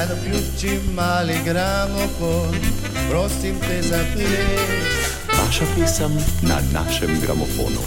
Daj vključi mali gramofon, prosim te zapleš. Vaša pesem na našem gramofonu.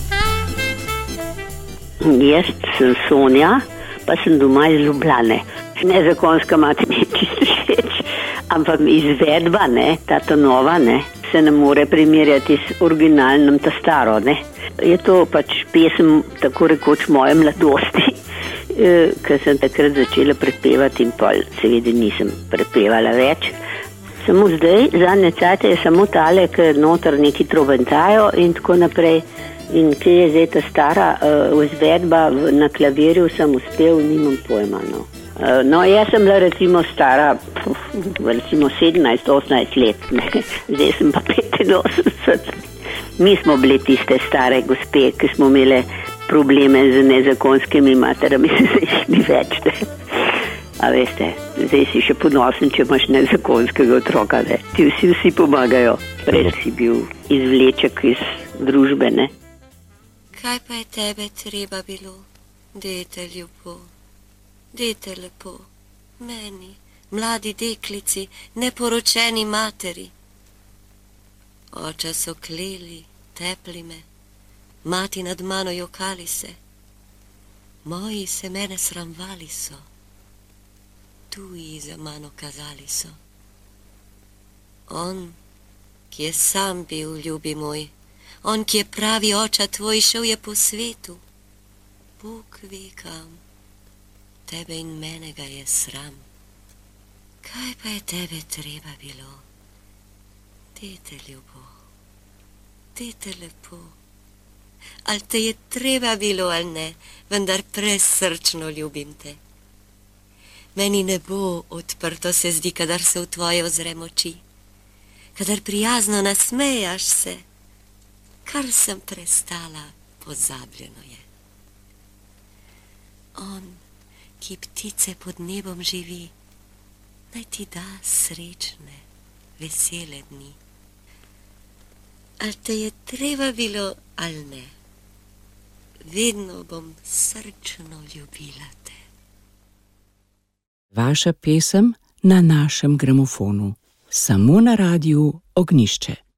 Jaz sem Sonja, pa sem doma iz Ljubljane. Nezakonska mati mi je čisto všeč, ampak izvedba, ta nova, se ne more primerjati s originalnim, ta staro, Je to pač pesem tako rekoč moje mladosti, ker sem takrat začela prepevati in pol seveda nisem prepevala več. Samo zdaj, zadnje cajte je samo tale, ker noter neki trobentajo in tako naprej. In kje je zdaj ta stara izvedba na klavirju, sem uspel, nimam pojma. No, jaz sem bila recimo stara, recimo 17-18 let, zdaj sem pa 85. Mi smo bile tiste stare gospe, ki smo imele probleme z nezakonskimi materami, zdaj ni več. A veste, zdaj si še ponosen, če imaš nezakonskega otroka, Ti vsi pomagajo. Prej si bil izvleček iz družbe, Kaj pa je tebe treba bilo, dete ljubo, dete lepo, meni, mladi deklici, neporočeni materi. Oče so kleli, tepli me, mati nad mano jokali se, moji se mene sramvali so. Tuji za mano kazali so. On, ki je sam bil ljubi moj, on, ki je pravi oča tvoj, šel je po svetu. Bog ve kam, tebe in mene ga je sram. Kaj pa je tebe treba bilo, dete ljubo, dete lepo. Al te je treba bilo, al ne, vendar presrčno ljubim te. Meni nebo odprto se zdi, kadar se v tvoje ozrem oči, kadar prijazno nasmejaš se, kar sem prestala, pozabljeno je. On, ki ptice pod nebom živi, naj ti da srečne, vesele dni. Al te je treba bilo, al ne, vedno bom srčno ljubila te. Vaša pesem na našem gramofonu, samo na Radiu Ognjišče.